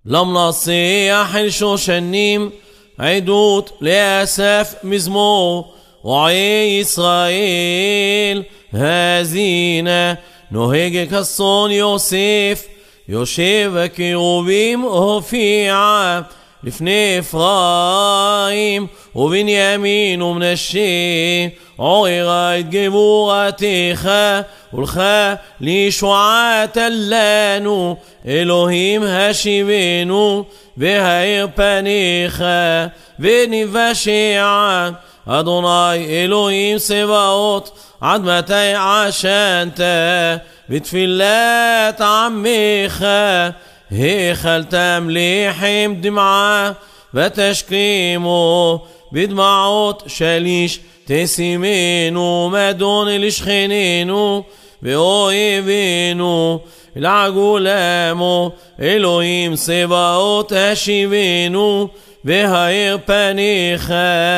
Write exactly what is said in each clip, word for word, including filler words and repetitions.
למנצח אל שושנים, עדות לאסף מזמור, רועי ישראל האזינה. נוהג כצאן יוסף, יושב הקירובים הופיע, לפני אפרים ובנימין ומנשה. עוררה את גבורתך, ולך לישועתה לנו. אלוהים השיבנו, והאיר פניך ונבשע. אדוני אלוהים צבאות, עד מתי עשנת בתפילת עמך? האכלתם לחם דמעה, ותשכימו בדמעות שליש. תשימנו מדון לשכנינו ואויבינו, לעגו למו. אלוהים צבאות השיבנו, והאיר פניך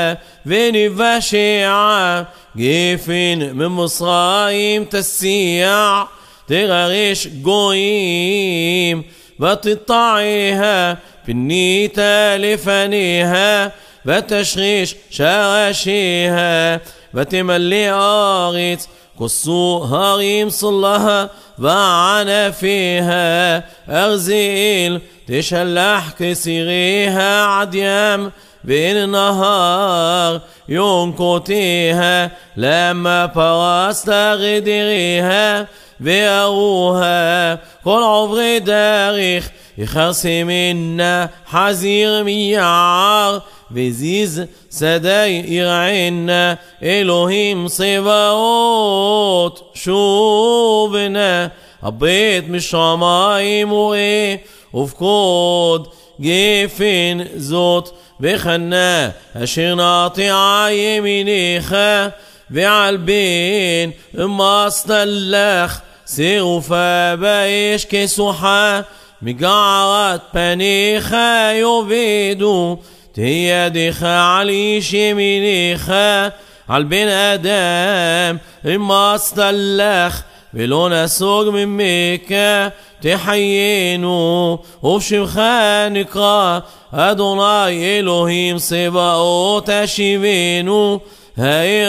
ונבשע. גפן ממצרים תסיע, תגרש גויים ותطعها. פנית לפניה ותשריש שרשיה, ותמלא הארץ כוסו הרים صلها وعنفها. أغزيل تشلح كسيرها عديم، بالنهار ينكتيها. لما برست غدريها بأروها، كل عبر داريخ يخصي منا حزير ميعار. بزيز سداي يرعنا إلهيم صباوت شوبنا. البيت مش شمايم وإيه وفكود جيفين زوت بخنا. أشير ناطع يمينيخا بعالبين ما استلخ. سيغفا بايش كسوحا مقعرات بنيخا يبيدو. تياديخا عليش يمينيخا عالبين آدم ما استلخ. بلون سوق من ميكا تحيينو وبشمخا نقرا. أدوناي إلهيم صباوت هشيبينو، هاير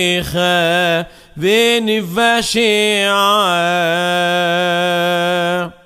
بنيخا ونفشع.